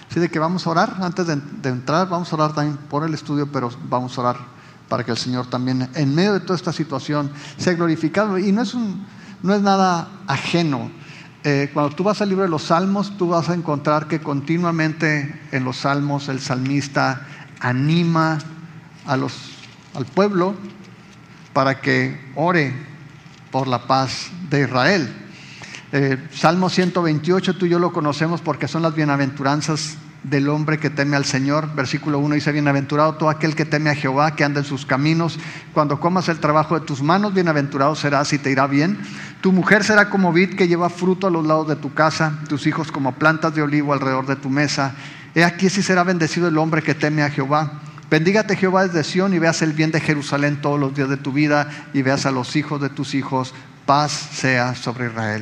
Así de que vamos a orar antes de entrar, vamos a orar también por el estudio, pero vamos a orar para que el Señor también, en medio de toda esta situación, sea glorificado. Y no es nada ajeno. Cuando tú vas al libro de los Salmos, tú vas a encontrar que continuamente en los Salmos el salmista anima al pueblo para que ore por la paz de Israel. Salmo 128, tú y yo lo conocemos porque son las bienaventuranzas del hombre que teme al Señor. Versículo 1 dice: bienaventurado todo aquel que teme a Jehová, que anda en sus caminos. Cuando comas el trabajo de tus manos, bienaventurado serás y te irá bien. Tu mujer será como vid que lleva fruto a los lados de tu casa, tus hijos como plantas de olivo alrededor de tu mesa. He aquí si será bendecido el hombre que teme a Jehová. Bendígate Jehová desde Sión y veas el bien de Jerusalén todos los días de tu vida, y veas a los hijos de tus hijos. Paz sea sobre Israel.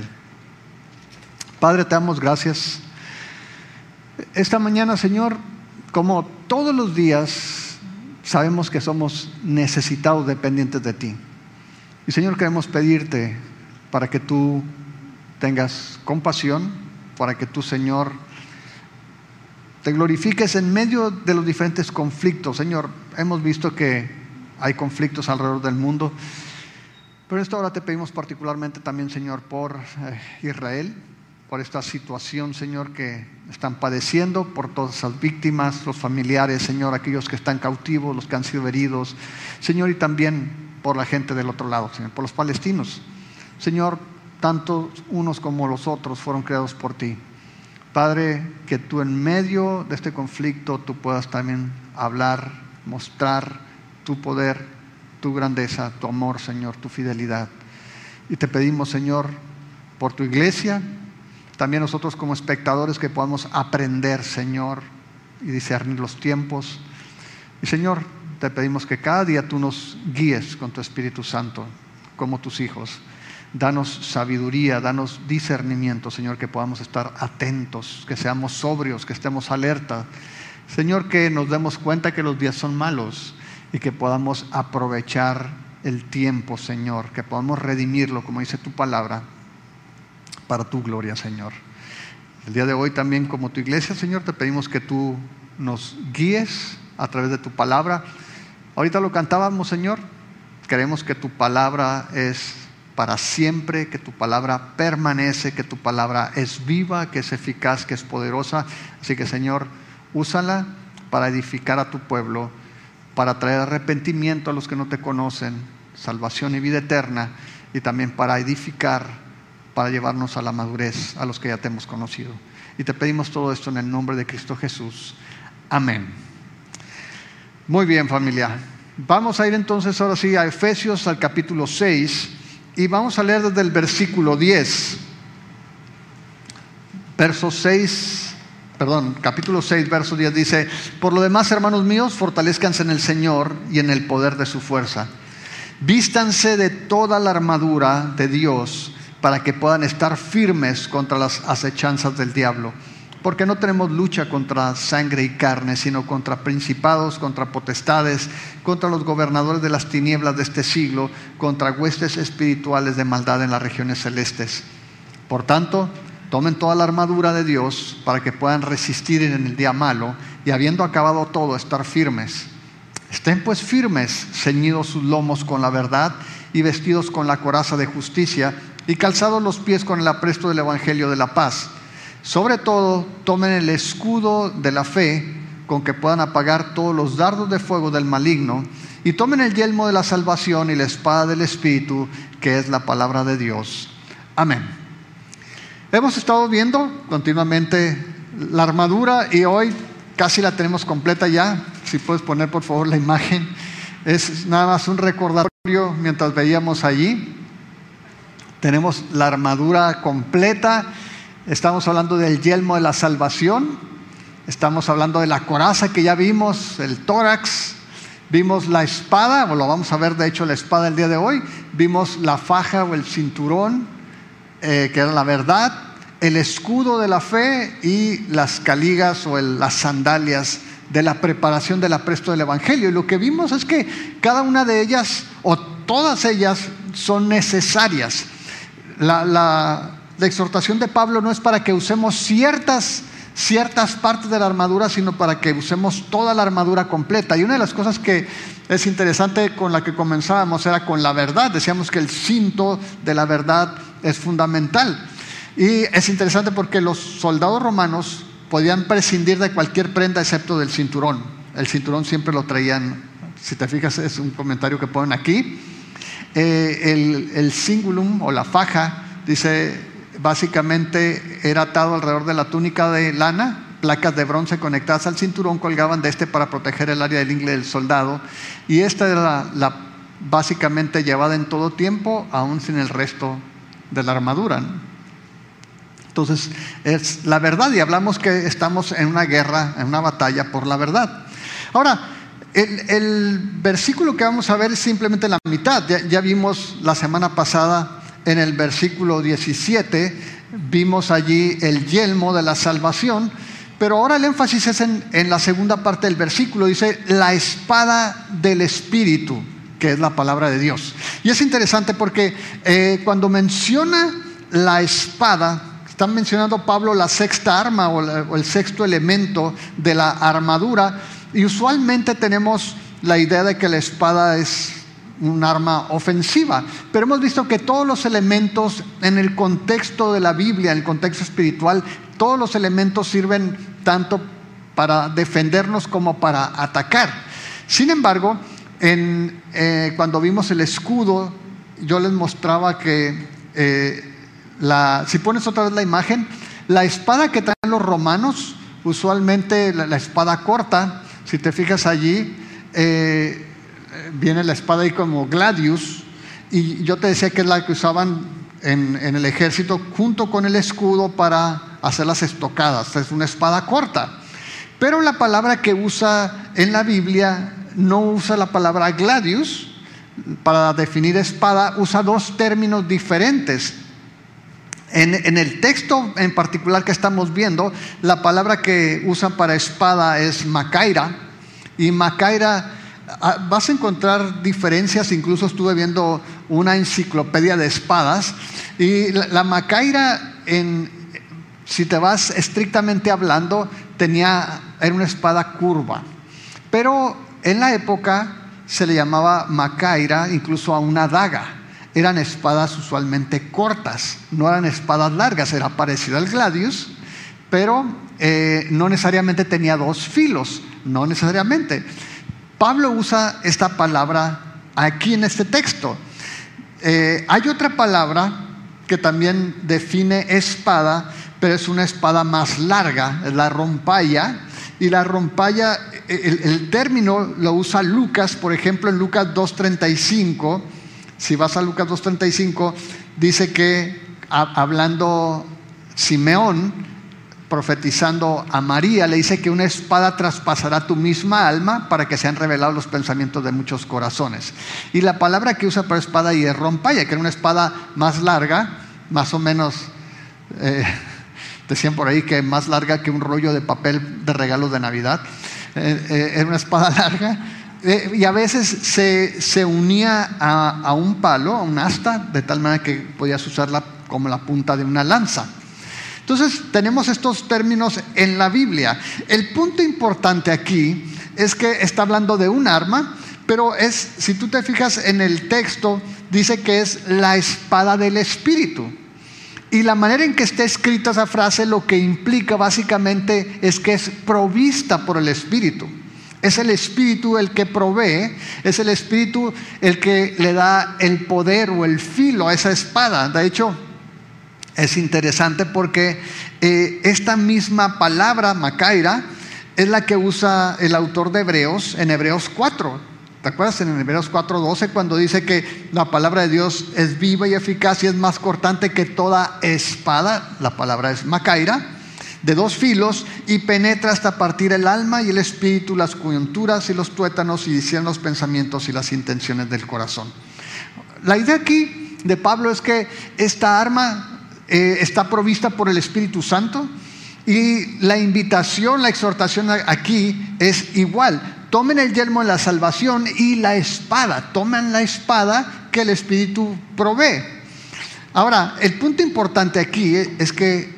Padre, te damos gracias. Esta mañana, Señor, como todos los días, sabemos que somos necesitados, dependientes de ti. Y Señor, queremos pedirte para que tú tengas compasión, para que tú, Señor, te glorifiques en medio de los diferentes conflictos. Señor, hemos visto que hay conflictos alrededor del mundo, pero en esta hora te pedimos particularmente también, Señor, por Israel, por esta situación, Señor, que están padeciendo, por todas esas víctimas, los familiares, Señor, aquellos que están cautivos, los que han sido heridos, Señor, y también por la gente del otro lado, Señor, por los palestinos. Señor, tanto unos como los otros fueron creados por ti. Padre, que tú en medio de este conflicto tú puedas también hablar, mostrar tu poder, tu grandeza, tu amor, Señor, tu fidelidad. Y te pedimos, Señor, por tu iglesia, también nosotros como espectadores, que podamos aprender, Señor, y discernir los tiempos. Y Señor, te pedimos que cada día tú nos guíes con tu Espíritu Santo, como tus hijos. Danos sabiduría, danos discernimiento, Señor, que podamos estar atentos, que seamos sobrios, que estemos alerta. Señor, que nos demos cuenta que los días son malos y que podamos aprovechar el tiempo, Señor, que podamos redimirlo, como dice tu palabra, para tu gloria, Señor. El día de hoy también, como tu iglesia, Señor, te pedimos que tú nos guíes a través de tu palabra. Ahorita lo cantábamos, Señor. Queremos que tu palabra es para siempre, que tu palabra permanece, que tu palabra es viva, que es eficaz, que es poderosa. Así que, Señor, úsala para edificar a tu pueblo, para traer arrepentimiento a los que no te conocen, salvación y vida eterna, y también para edificar, para llevarnos a la madurez a los que ya te hemos conocido. Y te pedimos todo esto en el nombre de Cristo Jesús. Amén. Muy bien, familia. Vamos a ir entonces ahora sí a Efesios, al capítulo 6, y vamos a leer desde el versículo 10. Capítulo 6, verso 10 dice: por lo demás, hermanos míos, fortalezcanse en el Señor y en el poder de su fuerza. Vístanse de toda la armadura de Dios, para que puedan estar firmes contra las acechanzas del diablo. Porque no tenemos lucha contra sangre y carne, sino contra principados, contra potestades, contra los gobernadores de las tinieblas de este siglo, contra huestes espirituales de maldad en las regiones celestes. Por tanto, tomen toda la armadura de Dios para que puedan resistir en el día malo, y habiendo acabado todo, estar firmes. Estén pues firmes, ceñidos sus lomos con la verdad y vestidos con la coraza de justicia, y calzados los pies con el apresto del evangelio de la paz. Sobre todo, tomen el escudo de la fe, con que puedan apagar todos los dardos de fuego del maligno, y tomen el yelmo de la salvación y la espada del Espíritu, que es la palabra de Dios. Amén. Hemos estado viendo continuamente la armadura, y hoy casi la tenemos completa ya. Si puedes poner por favor la imagen. Es nada más un recordatorio mientras veíamos allí. Tenemos la armadura completa. Estamos hablando del yelmo de la salvación. Estamos hablando de la coraza que ya vimos, el tórax. Vimos la espada, o lo vamos a ver de hecho la espada el día de hoy. Vimos la faja o el cinturón, que era la verdad, el escudo de la fe y las caligas o las sandalias de la preparación del apresto del evangelio. Y lo que vimos es que cada una de ellas, o todas ellas, son necesarias. La exhortación de Pablo no es para que usemos ciertas ciertas partes de la armadura, sino para que usemos toda la armadura completa. Y una de las cosas que es interesante con la que comenzábamos era con la verdad. Decíamos que el cinto de la verdad es fundamental. Y es interesante porque los soldados romanos podían prescindir de cualquier prenda excepto del cinturón. El cinturón siempre lo traían, si te fijas, es un comentario que ponen aquí. El cingulum o la faja, dice, básicamente era atado alrededor de la túnica de lana. Placas de bronce conectadas al cinturón colgaban de este para proteger el área del ingle del soldado. Y esta era básicamente llevada en todo tiempo, aún sin el resto de la armadura, ¿no? Entonces, es la verdad, y hablamos que estamos en una guerra, en una batalla por la verdad. Ahora, el versículo que vamos a ver es simplemente la mitad. Ya vimos la semana pasada en el versículo 17, vimos allí el yelmo de la salvación, pero ahora el énfasis es en la segunda parte del versículo. Dice, la espada del Espíritu, que es la palabra de Dios. Y es interesante porque cuando menciona la espada, están mencionando Pablo la sexta arma o el sexto elemento de la armadura, y usualmente tenemos la idea de que la espada es un arma ofensiva, pero hemos visto que todos los elementos en el contexto de la Biblia, en el contexto espiritual, todos los elementos sirven tanto para defendernos como para atacar. Sin embargo, cuando vimos el escudo, yo les mostraba que si pones otra vez la imagen, la espada que traen los romanos, usualmente la espada corta, si te fijas allí, viene la espada ahí como gladius, y yo te decía que es la que usaban en el ejército junto con el escudo para hacer las estocadas. Es una espada corta, pero la palabra que usa en la Biblia no usa la palabra gladius para definir espada, usa dos términos diferentes. En el texto en particular que estamos viendo, la palabra que usan para espada es macaira, y macaira, vas a encontrar diferencias. Incluso estuve viendo una enciclopedia de espadas, y la macaira, si te vas estrictamente hablando, era una espada curva, pero en la época se le llamaba macaira incluso a una daga. Eran espadas usualmente cortas, no eran espadas largas. Era parecido al gladius, pero no necesariamente tenía dos filos, no necesariamente. Pablo usa esta palabra aquí en este texto. Hay otra palabra que también define espada, pero es una espada más larga, es la rompalla. Y la rompalla, el término lo usa Lucas, por ejemplo, en Lucas 2:35. Si vas a Lucas 2:35, dice que hablando Simeón, profetizando a María, le dice que una espada traspasará tu misma alma para que sean revelados los pensamientos de muchos corazones. Y la palabra que usa para espada y es rompalla, que era una espada más larga, más o menos, decían por ahí que más larga que un rollo de papel de regalos de Navidad. Era una espada larga. Y a veces se unía a un palo, a un asta, de tal manera que podías usarla como la punta de una lanza. Entonces tenemos estos términos en la Biblia. El punto importante aquí es que está hablando de un arma, pero si tú te fijas en el texto, dice que es la espada del Espíritu. Y la manera en que está escrita esa frase lo que implica básicamente es que es provista por el Espíritu. Es el Espíritu el que provee, es el Espíritu el que le da el poder o el filo a esa espada. De hecho, es interesante porque esta misma palabra, macaira, es la que usa el autor de Hebreos en Hebreos 4. ¿Te acuerdas en Hebreos 4:12 cuando dice que la palabra de Dios es viva y eficaz y es más cortante que toda espada? La palabra es macaira, de dos filos, y penetra hasta partir el alma y el espíritu, las coyunturas y los tuétanos, y discierne los pensamientos y las intenciones del corazón. La idea aquí de Pablo es que esta arma está provista por el Espíritu Santo, y la invitación, la exhortación aquí es igual. Tomen el yelmo de la salvación y la espada. Tomen la espada que el Espíritu provee. Ahora, el punto importante aquí es que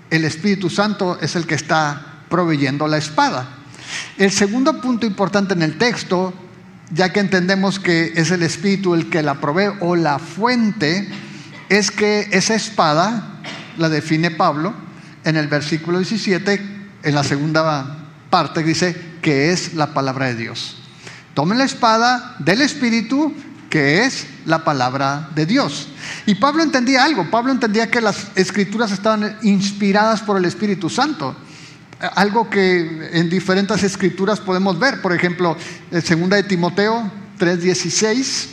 el Espíritu Santo es el que está proveyendo la espada. El segundo punto importante en el texto, ya que entendemos que es el Espíritu el que la provee o la fuente, es que esa espada la define Pablo en el versículo 17, en la segunda parte, dice que es la palabra de Dios. Tomen la espada del Espíritu, que es la palabra de Dios. Y Pablo entendía algo. Pablo entendía que las Escrituras estaban inspiradas por el Espíritu Santo. Algo que en diferentes Escrituras podemos ver. Por ejemplo, en 2 de Timoteo 3:16.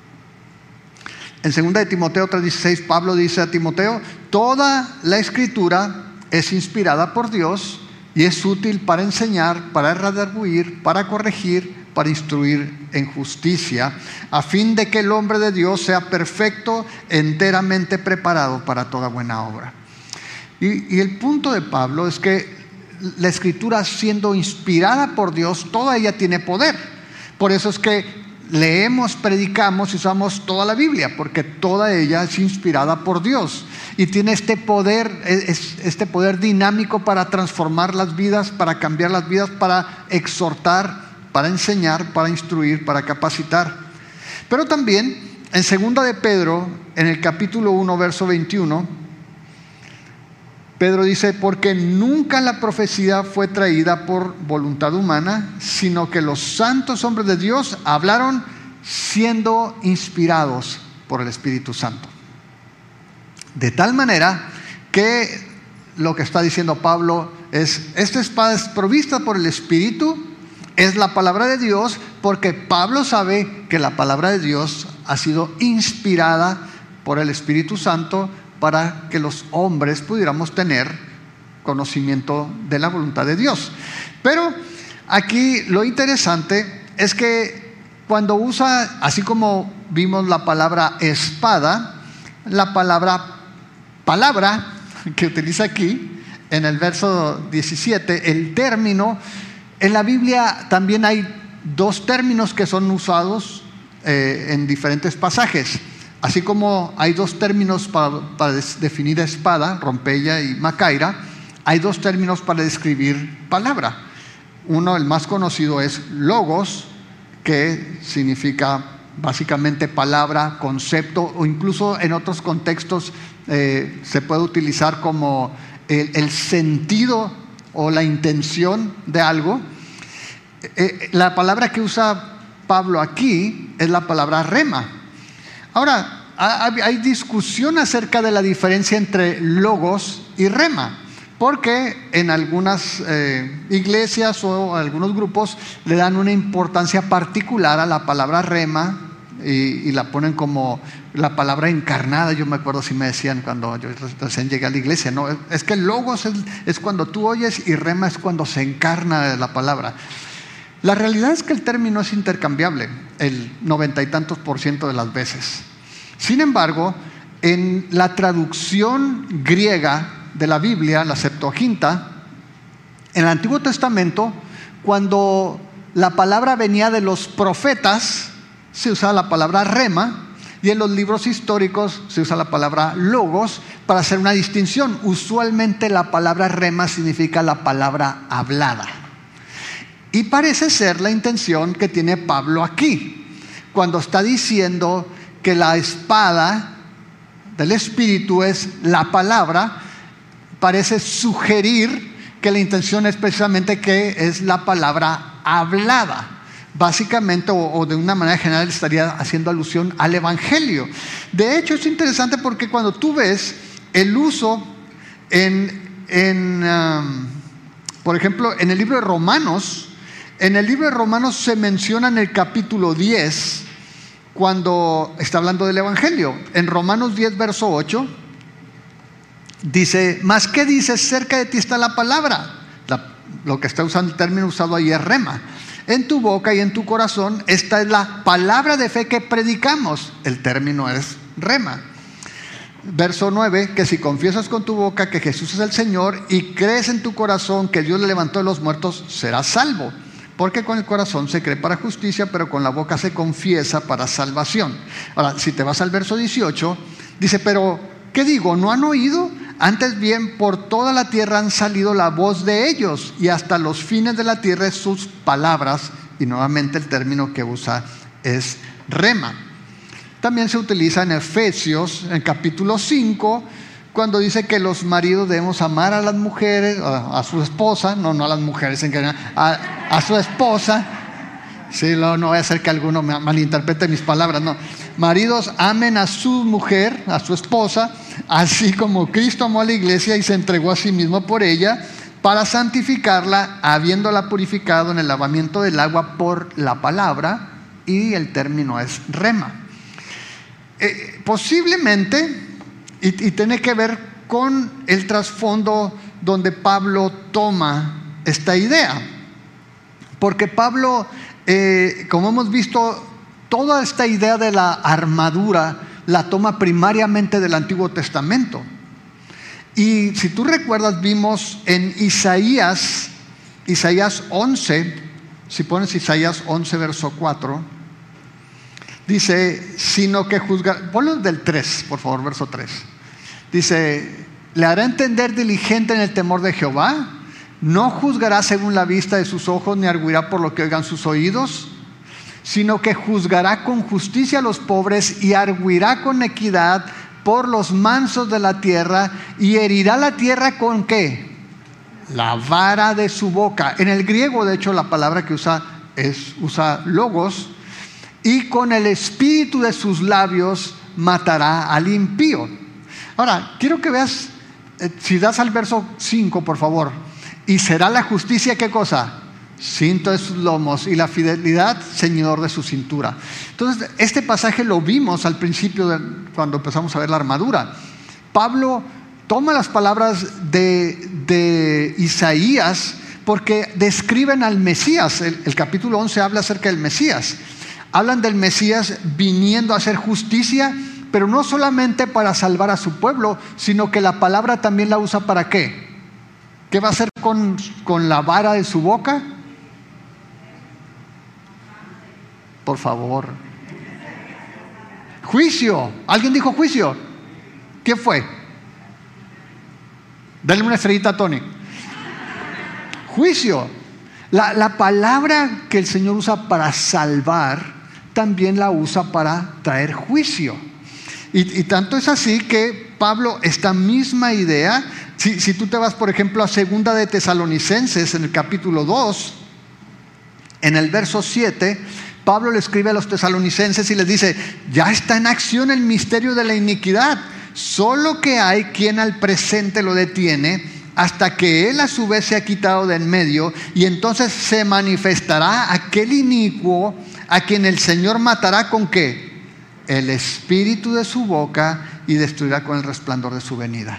En 2 de Timoteo 3:16, Pablo dice a Timoteo: toda la Escritura es inspirada por Dios y es útil para enseñar, para redarguir, para corregir, para instruir en justicia, a fin de que el hombre de Dios sea perfecto, enteramente preparado para toda buena obra. Y el punto de Pablo es que la Escritura, siendo inspirada por Dios, toda ella tiene poder. Por eso es que leemos, predicamos y usamos toda la Biblia, porque toda ella es inspirada por Dios y tiene este poder dinámico para transformar las vidas, para cambiar las vidas, para exhortar, para enseñar, para instruir, para capacitar. Pero también en 2 de Pedro, en el capítulo 1, verso 21, Pedro dice: porque nunca la profecía fue traída por voluntad humana, sino que los santos hombres de Dios hablaron siendo inspirados por el Espíritu Santo. De tal manera que lo que está diciendo Pablo es: esta espada es provista por el Espíritu, es la palabra de Dios, porque Pablo sabe que la palabra de Dios ha sido inspirada por el Espíritu Santo para que los hombres pudiéramos tener conocimiento de la voluntad de Dios. Pero aquí lo interesante es que cuando usa, así como vimos la palabra espada, la palabra que utiliza aquí en el verso 17, el término, en la Biblia también hay dos términos que son usados en diferentes pasajes. Así como hay dos términos para definir espada, rompella y macaira, hay dos términos para describir palabra. Uno, el más conocido, es logos, que significa básicamente palabra, concepto, o incluso en otros contextos se puede utilizar como el sentido o la intención de algo. La palabra que usa Pablo aquí es la palabra rema. Ahora, hay discusión acerca de la diferencia entre logos y rema, porque en algunas iglesias o algunos grupos le dan una importancia particular a la palabra rema y la ponen como la palabra encarnada. Yo me acuerdo si me decían cuando yo recién llegué a la iglesia, no, es que logos es cuando tú oyes y rema es cuando se encarna la palabra. La realidad es que el término es intercambiable el 90 y tantos % de las veces. Sin embargo, en la traducción griega de la Biblia, la Septuaginta, en el Antiguo Testamento, cuando la palabra venía de los profetas, se usaba la palabra rema, y en los libros históricos se usa la palabra logos para hacer una distinción. Usualmente la palabra rema significa la palabra hablada. Y parece ser la intención que tiene Pablo aquí, cuando está diciendo que la espada del Espíritu es la palabra. Parece sugerir que la intención es precisamente que es la palabra hablada. Básicamente, o de una manera general, estaría haciendo alusión al Evangelio. De hecho, es interesante porque cuando tú ves el uso por ejemplo, en el libro de Romanos, se menciona en el capítulo 10, cuando está hablando del Evangelio. En Romanos 10, verso 8, dice: ¿mas qué dices? Cerca de ti está la palabra. Lo que está usando, el término usado ahí es rema. En tu boca y en tu corazón, esta es la palabra de fe que predicamos. El término es rema. Verso 9, que si confiesas con tu boca que Jesús es el Señor y crees en tu corazón que Dios le levantó de los muertos, serás salvo. Porque con el corazón se cree para justicia, pero con la boca se confiesa para salvación. Ahora, si te vas al verso 18, dice: pero ¿qué digo? ¿No han oído? Antes bien, por toda la tierra han salido la voz de ellos, y hasta los fines de la tierra es sus palabras. Y nuevamente el término que usa es rema. También se utiliza en Efesios, en capítulo 5, cuando dice que los maridos debemos amar a las mujeres, a su esposa, no a las mujeres en general, a su esposa. Sí, no voy a hacer que alguno malinterprete mis palabras, no. Maridos, amen a su mujer, a su esposa, así como Cristo amó a la iglesia y se entregó a sí mismo por ella, para santificarla, habiéndola purificado en el lavamiento del agua por la palabra, y el término es rema. Posiblemente, y tiene que ver con el trasfondo donde Pablo toma esta idea, porque Pablo, como hemos visto, toda esta idea de la armadura la toma primariamente del Antiguo Testamento. Y si tú recuerdas, vimos en Isaías 11, si pones Isaías 11 verso 4, dice, sino que juzgar, ponlo del 3, por favor, verso 3. Dice, le hará entender diligente en el temor de Jehová, no juzgará según la vista de sus ojos, ni arguirá por lo que oigan sus oídos, sino que juzgará con justicia a los pobres y arguirá con equidad por los mansos de la tierra, y herirá la tierra ¿con qué? La vara de su boca. En el griego, de hecho, la palabra que usa logos, y con el espíritu de sus labios matará al impío. Ahora, quiero que veas, si das al verso 5, por favor. Y será la justicia, ¿qué cosa? Cinto de sus lomos, y la fidelidad ceñidor de su cintura. Entonces, este pasaje lo vimos al principio cuando empezamos a ver la armadura. Pablo toma las palabras de Isaías porque describen al Mesías. El capítulo 11 habla acerca del Mesías. Hablan del Mesías viniendo a hacer justicia, pero no solamente para salvar a su pueblo, sino que la palabra también la usa ¿para qué? ¿Qué va a hacer con la vara de su boca? Por favor. Juicio. ¿Alguien dijo juicio? ¿Qué fue? Dale una estrellita a Tony. Juicio. La palabra que el Señor usa para salvar, también la usa para traer juicio. Y tanto es así que Pablo, esta misma idea, si tú te vas por ejemplo a 2 de Tesalonicenses, en el capítulo 2, en el verso 7, Pablo le escribe a los tesalonicenses y les dice, ya está en acción el misterio de la iniquidad, solo que hay quien al presente lo detiene, hasta que él a su vez se ha quitado de en medio, y entonces se manifestará aquel inicuo, a quien el Señor matará ¿con qué? El espíritu de su boca, y destruirá con el resplandor de su venida.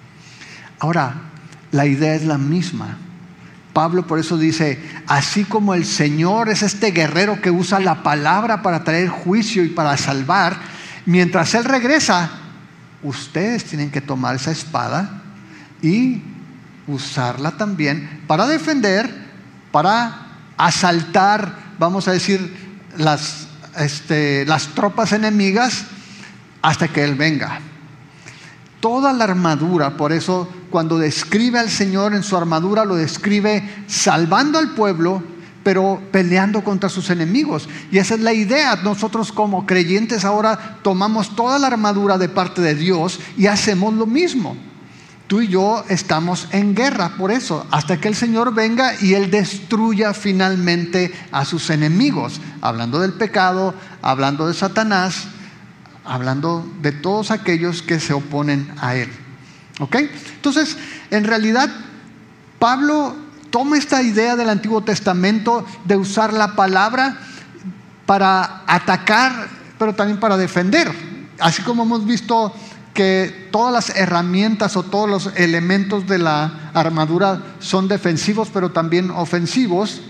Ahora, la idea es la misma. Pablo por eso dice, así como el Señor es este guerrero que usa la palabra para traer juicio y para salvar, mientras Él regresa, ustedes tienen que tomar esa espada y usarla también para defender, para asaltar, vamos a decir, las tropas enemigas hasta que Él venga. Toda la armadura, por eso cuando describe al Señor en su armadura, lo describe salvando al pueblo, pero peleando contra sus enemigos. Y esa es la idea. Nosotros como creyentes ahora tomamos toda la armadura de parte de Dios y hacemos lo mismo. Tú y yo estamos en guerra por eso, hasta que el Señor venga y Él destruya finalmente a sus enemigos, hablando del pecado, hablando de Satanás, hablando de todos aquellos que se oponen a Él. ¿Ok? Entonces, en realidad, Pablo toma esta idea del Antiguo Testamento de usar la palabra para atacar, pero también para defender. Así como hemos visto que todas las herramientas o todos los elementos de la armadura son defensivos, pero también ofensivos,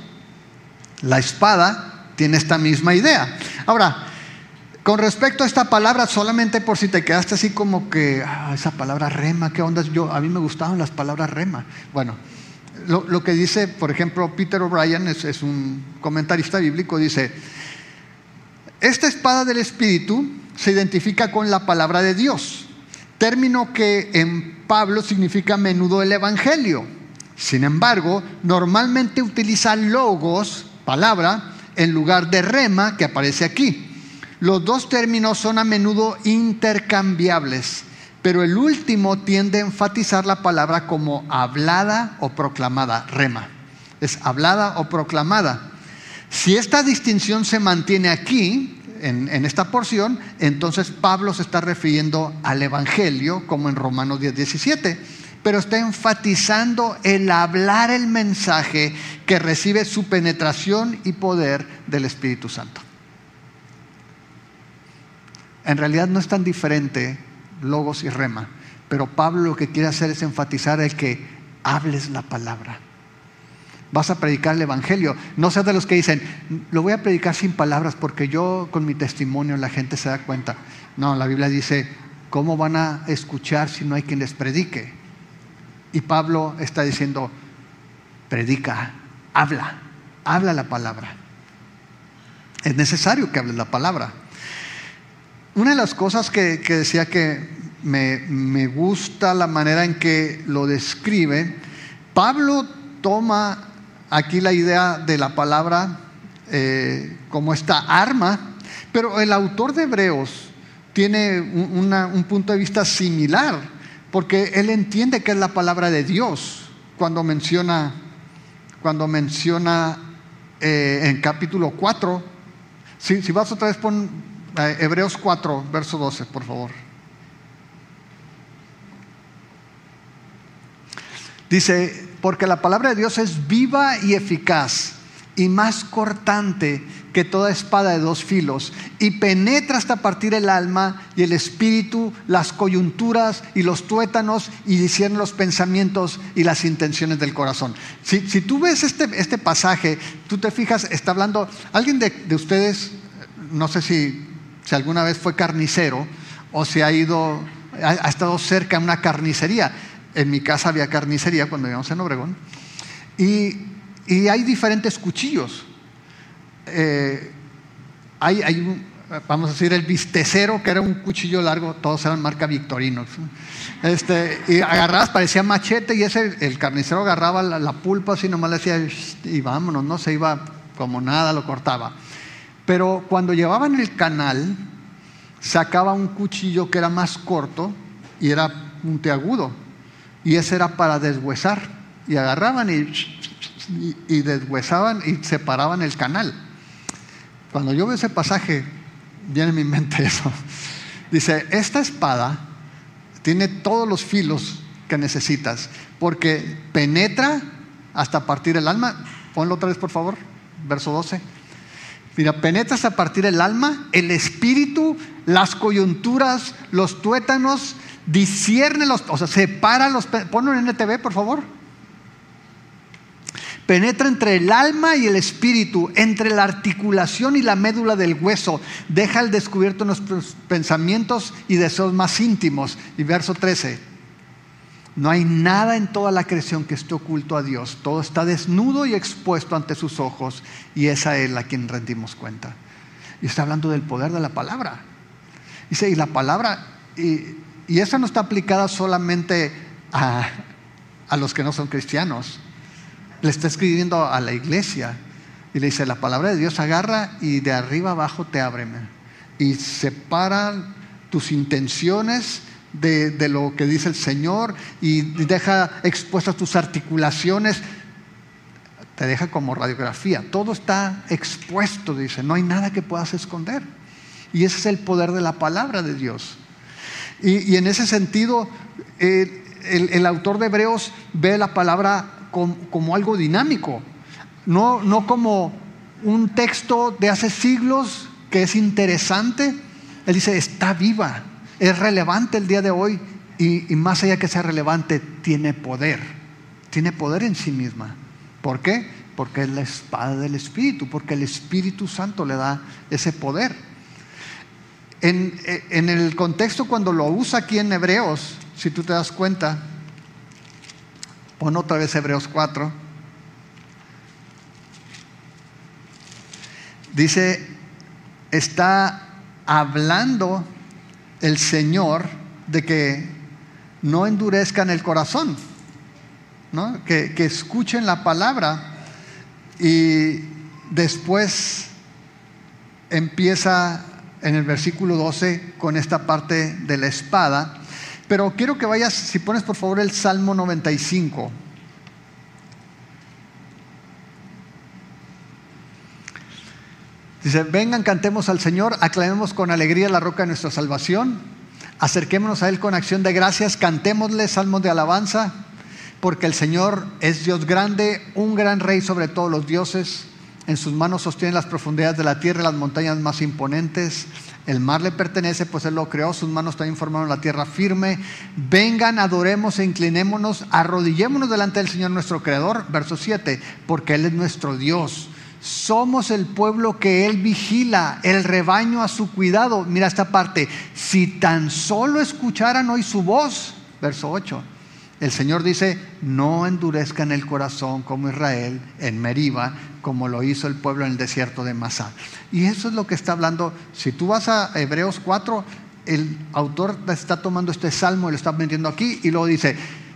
la espada tiene esta misma idea. Ahora, con respecto a esta palabra, solamente por si te quedaste así como que, esa palabra rema, ¿qué onda? A mí me gustaban las palabras rema. Bueno, lo que dice, por ejemplo, Peter O'Brien, es un comentarista bíblico, dice, esta espada del Espíritu se identifica con la palabra de Dios. término que en Pablo significa a menudo el evangelio. Sin embargo, normalmente utiliza logos, palabra, en lugar de rema, que aparece aquí. Los dos términos son a menudo intercambiables, pero el último tiende a enfatizar la palabra como hablada o proclamada, rema. Es hablada o proclamada. Si esta distinción se mantiene aquí, en esta porción, entonces Pablo se está refiriendo al evangelio, como en Romanos 10:17, pero está enfatizando el hablar el mensaje que recibe su penetración y poder del Espíritu Santo. En realidad no es tan diferente logos y rema, pero Pablo lo que quiere hacer es enfatizar el que hables la palabra. Vas a predicar el evangelio. No seas de los que dicen, lo voy a predicar sin palabras porque yo con mi testimonio la gente se da cuenta. No, la Biblia dice, ¿cómo van a escuchar si no hay quien les predique? Y Pablo está diciendo, predica, habla la palabra. Es necesario que hables la palabra. Una de las cosas que decía que me gusta la manera en que lo describe, Pablo toma aquí la idea de la palabra como esta arma, pero el autor de Hebreos tiene un punto de vista similar, porque él entiende que es la palabra de Dios cuando menciona en capítulo 4. Si vas otra vez, pon Hebreos 4, verso 12, por favor. Dice, porque la palabra de Dios es viva y eficaz y más cortante que toda espada de dos filos y penetra hasta partir el alma y el espíritu, las coyunturas y los tuétanos y discierne los pensamientos y las intenciones del corazón. Si tú ves este pasaje, tú te fijas, está hablando, alguien de ustedes, no sé si alguna vez fue carnicero o si ha estado cerca de una carnicería. En mi casa había carnicería cuando vivíamos en Obregón y hay diferentes cuchillos. Vamos a decir, el bistecero, que era un cuchillo largo, todos eran marca Victorinox. Y agarrabas, parecía machete, y el carnicero agarraba la pulpa así, nomás le hacía y vámonos, no se iba como nada, lo cortaba. Pero cuando llevaban el canal, sacaba un cuchillo que era más corto y era puntiagudo, y ese era para deshuesar, y agarraban y deshuesaban y separaban el canal. Cuando yo veo ese pasaje, viene en mi mente eso. Dice, esta espada tiene todos los filos que necesitas, porque penetra hasta partir el alma. Ponlo otra vez, por favor, verso 12. Mira, penetra hasta partir el alma, el espíritu, las coyunturas, los tuétanos, discierne separa los... Ponlo en NTV, por favor. Penetra entre el alma y el espíritu, entre la articulación y la médula del hueso. Deja al descubierto nuestros pensamientos y deseos más íntimos. Y verso 13. No hay nada en toda la creación que esté oculto a Dios. Todo está desnudo y expuesto ante sus ojos. Y es a Él a quien rendimos cuenta. Y está hablando del poder de la palabra. Dice, y la palabra... Y esa no está aplicada solamente a los que no son cristianos. Le está escribiendo a la iglesia y le dice, la palabra de Dios agarra y de arriba abajo te abre y separa tus intenciones de lo que dice el Señor y deja expuestas tus articulaciones, te deja como radiografía, todo está expuesto, dice, no hay nada que puedas esconder. Y ese es el poder de la palabra de Dios. Y en ese sentido el autor de Hebreos ve la palabra como algo dinámico, no como un texto de hace siglos que es interesante. Él dice, está viva, es relevante el día de hoy y más allá que sea relevante, tiene poder en sí misma. ¿Por qué? Porque es la espada del Espíritu, porque el Espíritu Santo le da ese poder. En el contexto cuando lo usa aquí en Hebreos, si tú te das cuenta, pon otra vez Hebreos 4. Dice, está hablando el Señor de que no endurezcan el corazón, ¿no? Que escuchen la palabra. Y después empieza en el versículo 12 con esta parte de la espada. Pero quiero que vayas, si pones por favor el Salmo 95. Dice: vengan, cantemos al Señor, aclamemos con alegría la roca de nuestra salvación, acerquémonos a Él con acción de gracias, cantémosle salmos de alabanza, porque el Señor es Dios grande, un gran Rey sobre todos los dioses. En sus manos sostiene las profundidades de la tierra y las montañas más imponentes. El mar le pertenece, pues Él lo creó, sus manos también formaron la tierra firme. Vengan, adoremos e inclinémonos, arrodillémonos delante del Señor nuestro Creador. Verso 7, porque Él es nuestro Dios. Somos el pueblo que Él vigila, el rebaño a su cuidado. Mira esta parte: si tan solo escucharan hoy su voz. Verso 8, el Señor dice: no endurezcan el corazón como Israel en Meriba, como lo hizo el pueblo en el desierto de Masá. Y eso es lo que está hablando. Si tú vas a Hebreos 4, el autor está tomando este salmo y lo está metiendo aquí, y luego dice: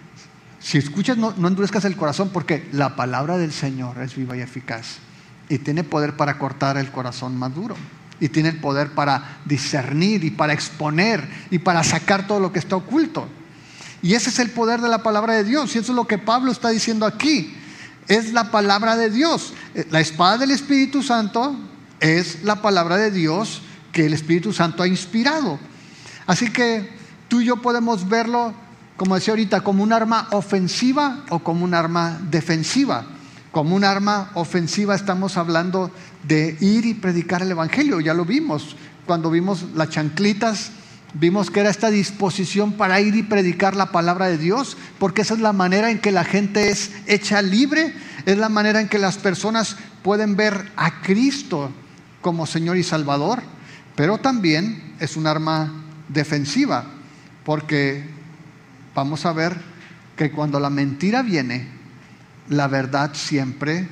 si escuchas, no endurezcas el corazón, porque la palabra del Señor es viva y eficaz, y tiene poder para cortar el corazón más duro, y tiene el poder para discernir y para exponer y para sacar todo lo que está oculto. Y ese es el poder de la palabra de Dios, y eso es lo que Pablo está diciendo aquí. Es la palabra de Dios. La espada del Espíritu Santo es la palabra de Dios que el Espíritu Santo ha inspirado. Así que tú y yo podemos verlo, como decía ahorita, como un arma ofensiva o como un arma defensiva. Como un arma ofensiva estamos hablando de ir y predicar el Evangelio. Ya lo vimos cuando vimos las chanclitas. Vimos que era esta disposición para ir y predicar la palabra de Dios, porque esa es la manera en que la gente es hecha libre, es la manera en que las personas pueden ver a Cristo como Señor y Salvador. Pero también es un arma defensiva, porque vamos a ver que cuando la mentira viene, la verdad siempre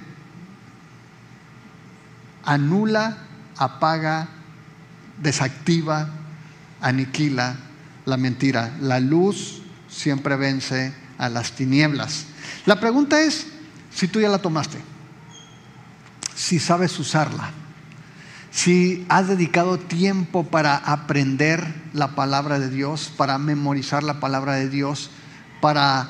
anula, apaga, desactiva, aniquila la mentira. La luz siempre vence a las tinieblas. La pregunta es si tú ya la tomaste, si sabes usarla, si has dedicado tiempo para aprender la palabra de Dios, para memorizar la palabra de Dios, para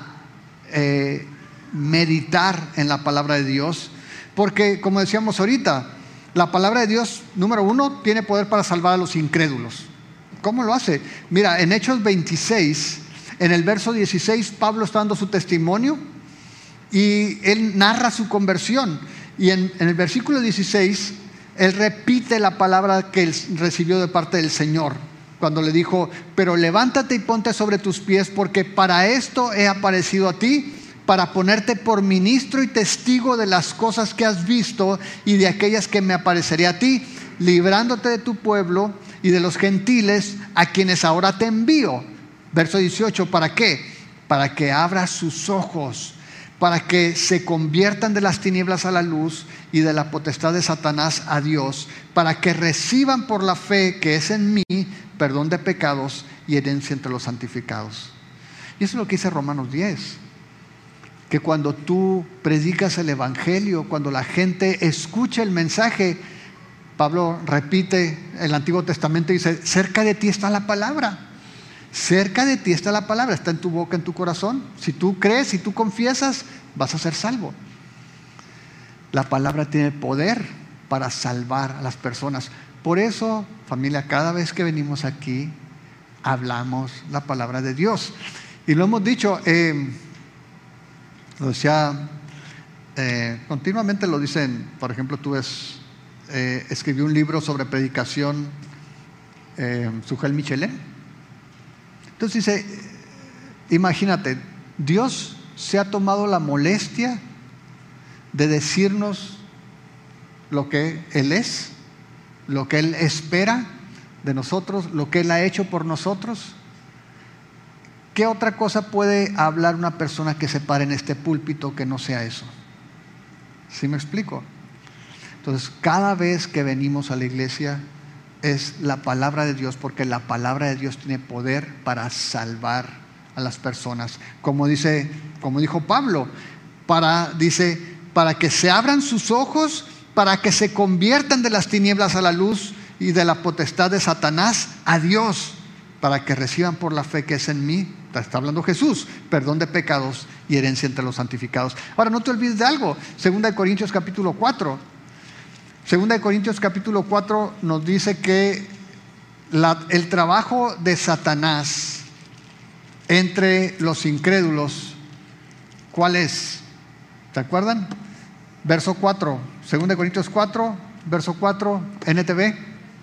meditar en la palabra de Dios. Porque, como decíamos ahorita, la palabra de Dios, número uno, tiene poder para salvar a los incrédulos. ¿Cómo lo hace? Mira, en Hechos 26, en el verso 16, Pablo está dando su testimonio y él narra su conversión. Y en el versículo 16, él repite la palabra que él recibió de parte del Señor, cuando le dijo: pero levántate y ponte sobre tus pies, porque para esto he aparecido a ti, para ponerte por ministro y testigo de las cosas que has visto y de aquellas que me apareceré a ti, librándote de tu pueblo y de los gentiles, a quienes ahora te envío. Verso 18, ¿para qué? Para que abras sus ojos, para que se conviertan de las tinieblas a la luz y de la potestad de Satanás a Dios, para que reciban por la fe que es en mí perdón de pecados y herencia entre los santificados. Y eso es lo que dice Romanos 10, que cuando tú predicas el Evangelio, cuando la gente escucha el mensaje, Pablo repite el Antiguo Testamento y dice: cerca de ti está la palabra. Cerca de ti está la palabra, está en tu boca, en tu corazón. Si tú crees, si tú confiesas, vas a ser salvo. La palabra tiene poder para salvar a las personas. Por eso, familia, cada vez que venimos aquí, hablamos la palabra de Dios. Y lo hemos dicho, lo decía, continuamente lo dicen. Por ejemplo, tú ves, escribió un libro sobre predicación, Sujel Michelet. Entonces dice, imagínate, Dios se ha tomado la molestia de decirnos lo que Él es, lo que Él espera de nosotros, lo que Él ha hecho por nosotros. ¿Qué otra cosa puede hablar una persona que se pare en este púlpito que no sea eso? ¿Sí me explico? Entonces, cada vez que venimos a la iglesia, es la palabra de Dios, porque la palabra de Dios tiene poder para salvar a las personas. Como dijo Pablo, para que se abran sus ojos, para que se conviertan de las tinieblas a la luz y de la potestad de Satanás a Dios, para que reciban por la fe que es en mí, está hablando Jesús, perdón de pecados y herencia entre los santificados. Ahora, no te olvides de algo, 2 Corintios capítulo 4. 2 Corintios capítulo 4 nos dice que el trabajo de Satanás entre los incrédulos, ¿cuál es? ¿Se acuerdan? Verso 4, 2 Corintios 4, verso 4, NTV.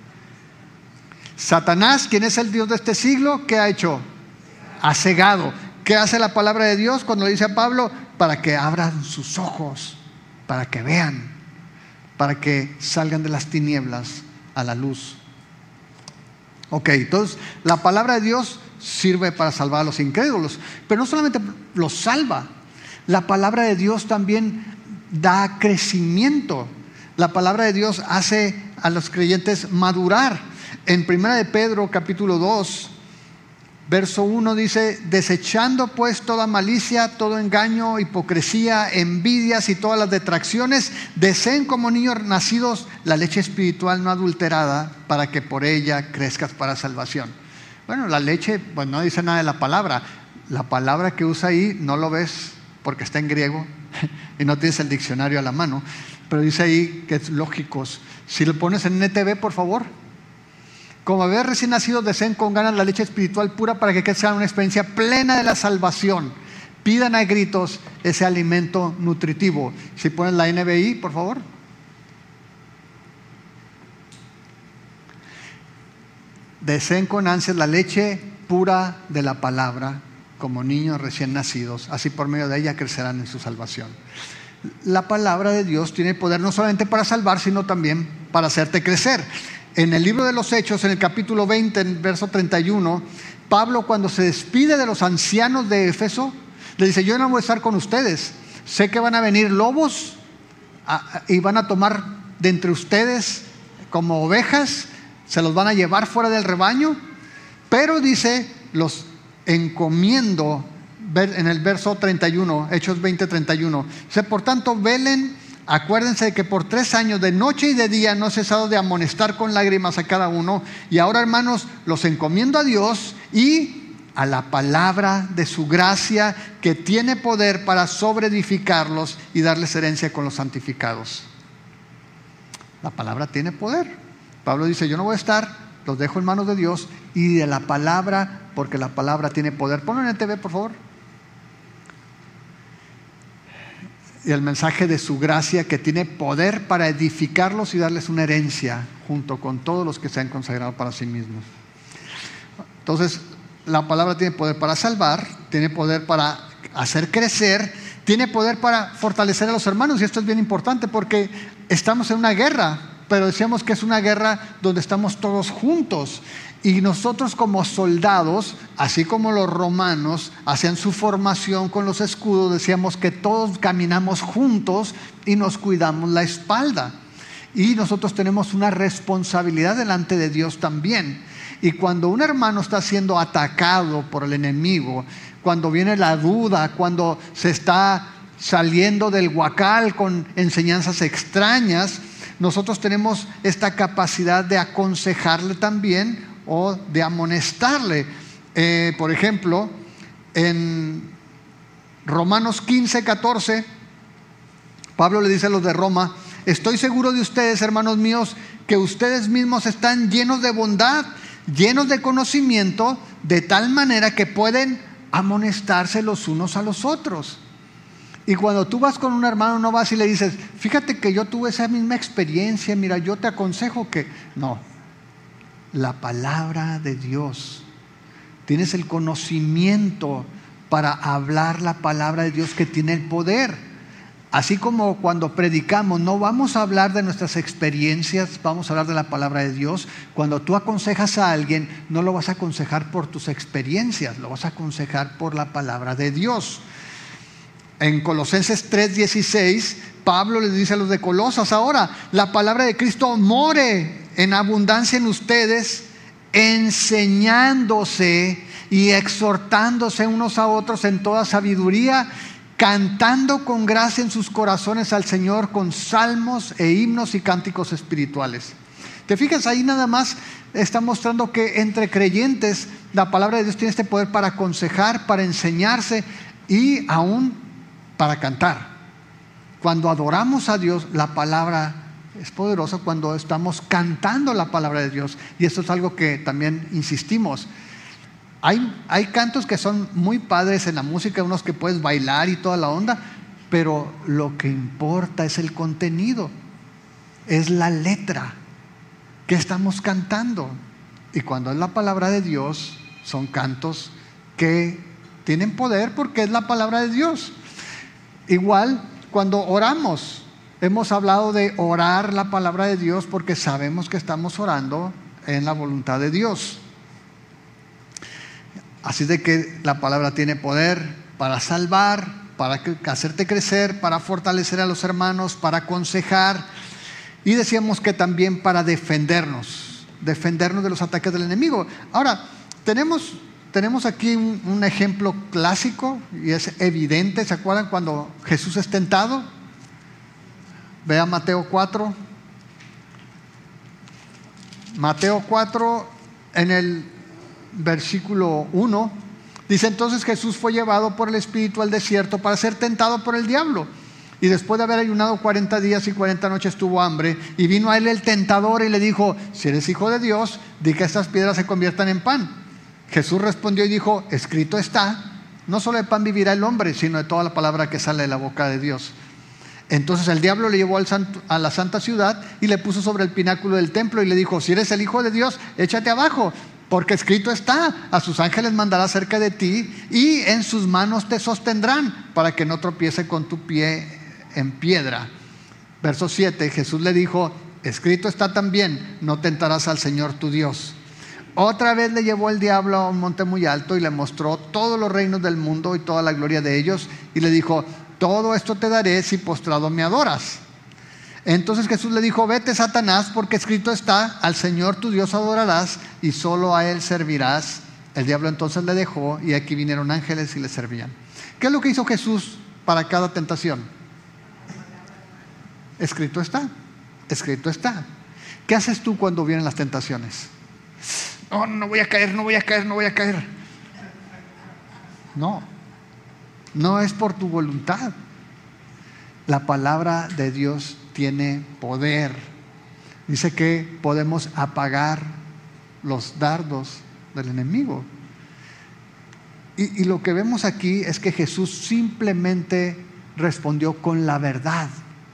Satanás, quien es el Dios de este siglo, ¿qué ha hecho? Ha cegado. ¿Qué hace la palabra de Dios cuando le dice a Pablo? Para que abran sus ojos, para que vean, para que salgan de las tinieblas a la luz. Ok, entonces la palabra de Dios sirve para salvar a los incrédulos, pero no solamente los salva, la palabra de Dios también da crecimiento. La palabra de Dios hace a los creyentes madurar. En 1 de Pedro capítulo 2, verso 1 dice: desechando pues toda malicia, todo engaño, hipocresía, envidias y todas las detracciones, deseen como niños nacidos la leche espiritual no adulterada, para que por ella crezcas para salvación. Bueno, la leche, pues no dice nada de la palabra. La palabra que usa ahí no lo ves porque está en griego y no tienes el diccionario a la mano, pero dice ahí que es lógicos. Si lo pones en NTV, por favor. Como bebés recién nacidos, deseen con ganas la leche espiritual pura, para que sea una experiencia plena de la salvación. Pidan a gritos ese alimento nutritivo. Si ponen la NBI, por favor. Deseen con ansias la leche pura de la palabra, como niños recién nacidos. Así por medio de ella crecerán en su salvación. La palabra de Dios tiene poder no solamente para salvar, sino también para hacerte crecer. En el libro de los Hechos, en el capítulo 20, en el verso 31, Pablo, cuando se despide de los ancianos de Éfeso, le dice: yo no voy a estar con ustedes, sé que van a venir lobos y van a tomar de entre ustedes como ovejas, se los van a llevar fuera del rebaño, pero dice, los encomiendo, en el verso 31, Hechos 20, 31, dice: por tanto velen, acuérdense de que por 3 años de noche y de día no he cesado de amonestar con lágrimas a cada uno. Y ahora, hermanos, los encomiendo a Dios y a la palabra de su gracia, que tiene poder para sobreedificarlos y darles herencia con los santificados. La palabra tiene poder. Pablo dice: yo no voy a estar, los dejo en manos de Dios y de la palabra, porque la palabra tiene poder. Ponlo en el TV, por favor. Y el mensaje de su gracia, que tiene poder para edificarlos y darles una herencia junto con todos los que se han consagrado para sí mismos. Entonces, la palabra tiene poder para salvar, tiene poder para hacer crecer, tiene poder para fortalecer a los hermanos. Y esto es bien importante, porque estamos en una guerra, pero decíamos que es una guerra donde estamos todos juntos. Y nosotros, como soldados, así como los romanos hacían su formación con los escudos, decíamos que todos caminamos juntos y nos cuidamos la espalda. Y nosotros tenemos una responsabilidad delante de Dios también. Y cuando un hermano está siendo atacado por el enemigo, cuando viene la duda, cuando se está saliendo del huacal con enseñanzas extrañas, nosotros tenemos esta capacidad de aconsejarle también, o de amonestarle. Por ejemplo, en Romanos 15, 14, Pablo le dice a los de Roma: estoy seguro de ustedes, hermanos míos, que ustedes mismos están llenos de bondad, llenos de conocimiento, de tal manera que pueden amonestarse los unos a los otros. Y cuando tú vas con un hermano, no vas y le dices: fíjate que yo tuve esa misma experiencia, mira, yo te aconsejo que... No. La palabra de Dios, tienes el conocimiento para hablar la palabra de Dios, que tiene el poder. Así como cuando predicamos, no vamos a hablar de nuestras experiencias, vamos a hablar de la palabra de Dios. Cuando tú aconsejas a alguien, no lo vas a aconsejar por tus experiencias, lo vas a aconsejar por la palabra de Dios. En Colosenses 3:16, Pablo les dice a los de Colosas: ahora la palabra de Cristo more en abundancia en ustedes, enseñándose y exhortándose unos a otros en toda sabiduría, cantando con gracia en sus corazones al Señor con salmos e himnos y cánticos espirituales. ¿Te fijas? Ahí nada más está mostrando que entre creyentes la palabra de Dios tiene este poder para aconsejar, para enseñarse y aún para cantar. Cuando adoramos a Dios, la palabra es poderosa cuando estamos cantando la palabra de Dios. Y esto es algo que también insistimos. Hay cantos que son muy padres en la música, unos que puedes bailar y toda la onda, pero lo que importa es el contenido, es la letra que estamos cantando. Y cuando es la palabra de Dios, son cantos que tienen poder porque es la palabra de Dios. Igual cuando oramos, hemos hablado de orar la palabra de Dios porque sabemos que estamos orando en la voluntad de Dios. Así de que la palabra tiene poder para salvar, para hacerte crecer, para fortalecer a los hermanos, para aconsejar. Y decíamos que también para defendernos de los ataques del enemigo. Ahora, tenemos aquí un ejemplo clásico y es evidente. ¿Se acuerdan cuando Jesús es tentado? Vea Mateo 4. Mateo 4 en el versículo 1. Dice: entonces Jesús fue llevado por el Espíritu al desierto para ser tentado por el diablo. Y después de haber ayunado 40 días y 40 noches tuvo hambre. Y vino a él el tentador y le dijo: si eres hijo de Dios, di que estas piedras se conviertan en pan. Jesús respondió y dijo: escrito está, no solo de pan vivirá el hombre, sino de toda la palabra que sale de la boca de Dios. Entonces el diablo le llevó a la santa ciudad y le puso sobre el pináculo del templo y le dijo: si eres el hijo de Dios, échate abajo, porque escrito está, a sus ángeles mandará cerca de ti y en sus manos te sostendrán para que no tropiece con tu pie en piedra. Verso 7, Jesús le dijo: escrito está también, no tentarás al Señor tu Dios. Otra vez le llevó el diablo a un monte muy alto y le mostró todos los reinos del mundo y toda la gloria de ellos y le dijo: todo esto te daré si postrado me adoras. Entonces Jesús le dijo: vete, Satanás, porque escrito está, al Señor tu Dios adorarás y solo a Él servirás. El diablo entonces le dejó y aquí vinieron ángeles y le servían. ¿Qué es lo que hizo Jesús para cada tentación? Escrito está, escrito está. ¿Qué haces tú cuando vienen las tentaciones? No voy a caer. No es por tu voluntad. La palabra de Dios tiene poder. Dice que podemos apagar los dardos del enemigo. Y lo que vemos aquí es que Jesús simplemente respondió con la verdad.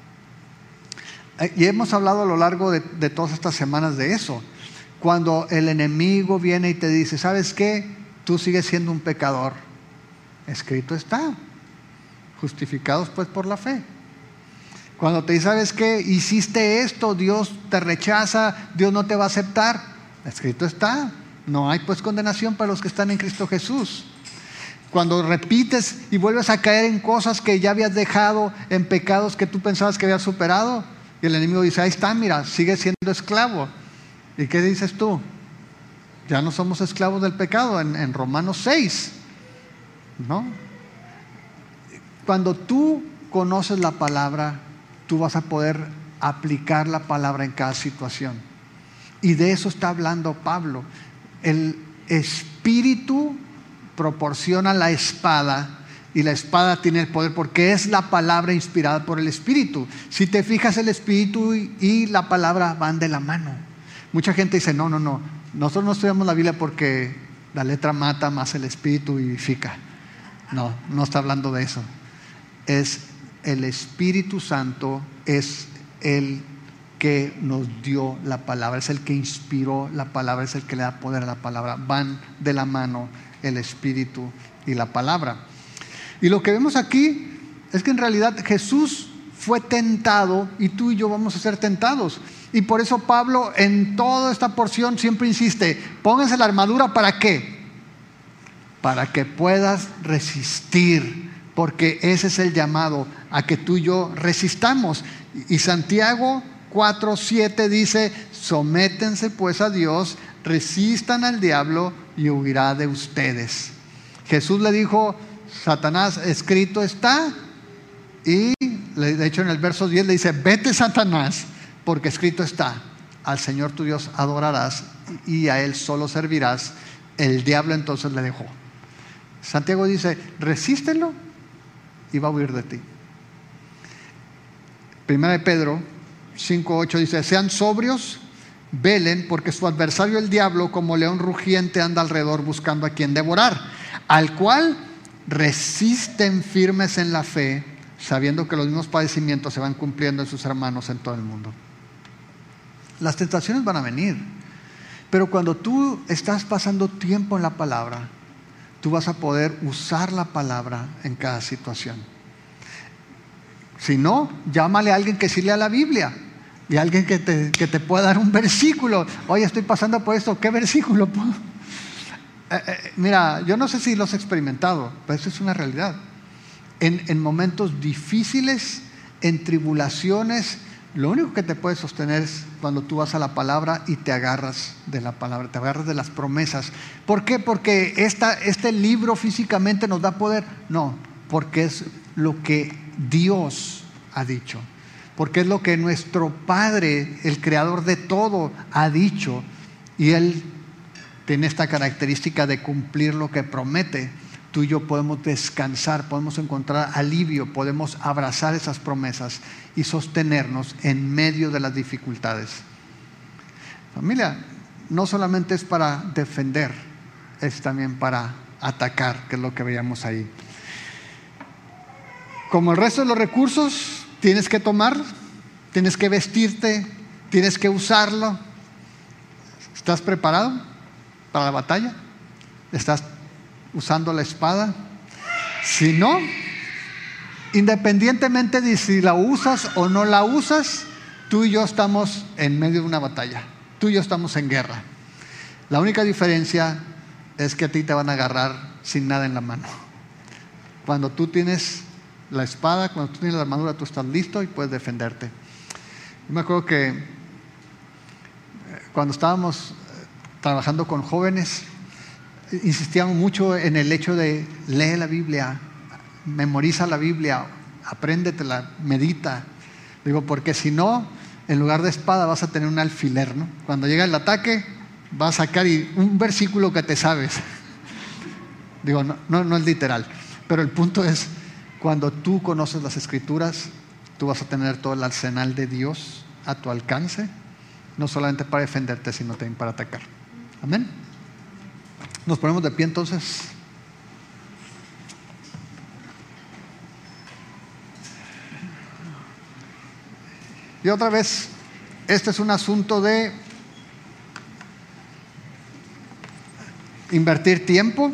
Y hemos hablado a lo largo de todas estas semanas de eso. Cuando el enemigo viene y te dice: ¿sabes qué? Tú sigues siendo un pecador. Escrito está, justificados pues por la fe. Cuando te dice: ¿sabes qué? Hiciste esto, Dios te rechaza, Dios no te va a aceptar. Escrito está, no hay pues condenación para los que están en Cristo Jesús. Cuando repites y vuelves a caer en cosas que ya habías dejado, en pecados que tú pensabas que habías superado, y el enemigo dice: ahí está, mira, sigue siendo esclavo. ¿Y qué dices tú? Ya no somos esclavos del pecado en Romanos 6, ¿no? Cuando tú conoces la palabra, tú vas a poder aplicar la palabra en cada situación. Y de eso está hablando Pablo. El Espíritu proporciona la espada, y la espada tiene el poder porque es la palabra inspirada por el Espíritu. Si te fijas, el Espíritu y la palabra van de la mano. Mucha gente dice: no, nosotros no estudiamos la Biblia porque la letra mata, más el Espíritu vivifica. No está hablando de eso. Es el Espíritu Santo, es el que nos dio la palabra, es el que inspiró la palabra, es el que le da poder a la palabra. Van de la mano el Espíritu y la palabra. Y lo que vemos aquí es que en realidad Jesús fue tentado y tú y yo vamos a ser tentados. Y por eso Pablo en toda esta porción siempre insiste: pónganse la armadura. ¿Para qué? Para que puedas resistir, porque ese es el llamado, a que tú y yo resistamos. Y Santiago 4:7 dice: sométense pues a Dios, resistan al diablo y huirá de ustedes. Jesús le dijo: Satanás, escrito está. Y de hecho en el verso 10 le dice: vete, Satanás, porque escrito está: al Señor tu Dios adorarás y a Él solo servirás. El diablo entonces le dejó. Santiago dice: resístelo y va a huir de ti. Primera de Pedro 5:8 dice: sean sobrios, velen, porque su adversario el diablo, como león rugiente, anda alrededor buscando a quien devorar, al cual resisten firmes en la fe, sabiendo que los mismos padecimientos se van cumpliendo en sus hermanos en todo el mundo. Las tentaciones van a venir, pero cuando tú estás pasando tiempo en la palabra, tú vas a poder usar la palabra en cada situación. Si no, llámale a alguien que sí lea la Biblia, y alguien que te pueda dar un versículo. Oye, estoy pasando por esto, ¿qué versículo puedo? Mira, yo no sé si lo has experimentado, pero eso es una realidad. En momentos difíciles, en tribulaciones, lo único que te puede sostener es cuando tú vas a la palabra y te agarras de la palabra, te agarras de las promesas. ¿Por qué? Porque este libro físicamente nos da poder. No, porque es lo que Dios ha dicho, porque es lo que nuestro Padre, el creador de todo, ha dicho, y Él tiene esta característica de cumplir lo que promete. Tú y yo podemos descansar, podemos encontrar alivio, podemos abrazar esas promesas y sostenernos en medio de las dificultades. Familia, no solamente es para defender, es también para atacar, que es lo que veíamos ahí. Como el resto de los recursos, tienes que tomar, tienes que vestirte, tienes que usarlo. ¿Estás preparado para la batalla? ¿Estás usando la espada? Si no, independientemente de si la usas o no la usas, tú y yo estamos en medio de una batalla. Tú y yo estamos en guerra. La única diferencia es que a ti te van a agarrar sin nada en la mano. Cuando tú tienes la espada, cuando tú tienes la armadura, tú estás listo y puedes defenderte. Yo me acuerdo que cuando estábamos trabajando con jóvenes, insistíamos mucho en el hecho de leer la Biblia, memoriza la Biblia, apréndetela, medita. Digo, porque si no, en lugar de espada vas a tener un alfiler, ¿no? Cuando llega el ataque, vas a sacar un versículo que te sabes. Digo, no es literal, pero el punto es, cuando tú conoces las Escrituras, tú vas a tener todo el arsenal de Dios a tu alcance, no solamente para defenderte, sino también para atacar. Amén. Nos ponemos de pie entonces. Y otra vez, este es un asunto de invertir tiempo,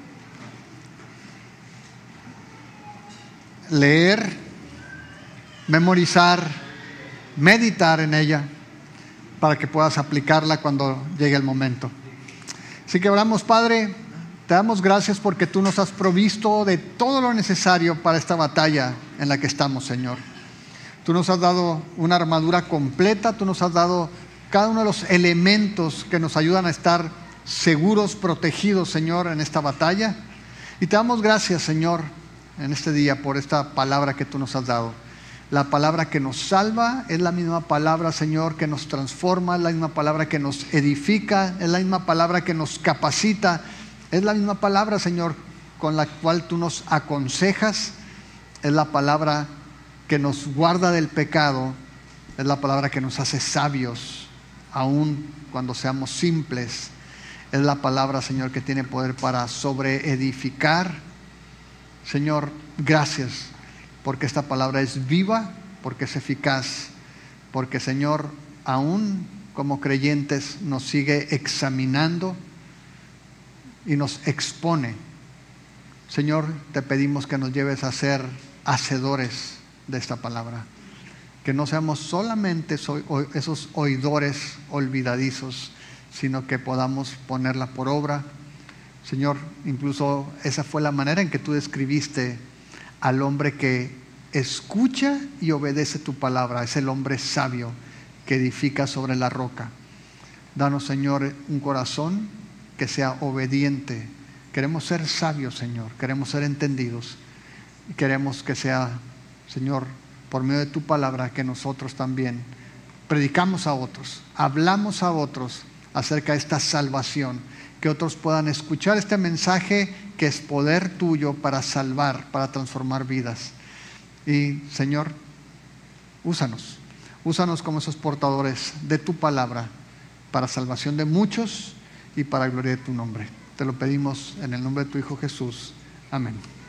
leer, memorizar, meditar en ella, para que puedas aplicarla cuando llegue el momento. Así que oramos. Padre, te damos gracias porque tú nos has provisto de todo lo necesario para esta batalla en la que estamos, Señor. Tú nos has dado una armadura completa, tú nos has dado cada uno de los elementos que nos ayudan a estar seguros, protegidos, Señor, en esta batalla. Y te damos gracias, Señor, en este día por esta palabra que tú nos has dado. La palabra que nos salva es la misma palabra, Señor, que nos transforma, es la misma palabra que nos edifica, es la misma palabra que nos capacita, es la misma palabra, Señor, con la cual tú nos aconsejas, es la palabra que nos guarda del pecado, es la palabra que nos hace sabios, aun cuando seamos simples. Es la palabra, Señor, que tiene poder para sobreedificar. Señor, gracias, porque esta palabra es viva, porque es eficaz, porque, Señor, aún como creyentes nos sigue examinando y nos expone. Señor, te pedimos que nos lleves a ser hacedores de esta palabra, que no seamos solamente esos oidores olvidadizos, sino que podamos ponerla por obra. Señor, incluso esa fue la manera en que tú describiste al hombre que escucha y obedece tu palabra. Es el hombre sabio que edifica sobre la roca. Danos, Señor, un corazón que sea obediente. Queremos ser sabios, Señor, queremos ser entendidos. Y queremos que sea, Señor, por medio de tu palabra, que nosotros también predicamos a otros, hablamos a otros acerca de esta salvación, que otros puedan escuchar este mensaje que es poder tuyo para salvar, para transformar vidas. Y, Señor, úsanos como esos portadores de tu palabra para salvación de muchos y para gloria de tu nombre. Te lo pedimos en el nombre de tu Hijo Jesús. Amén.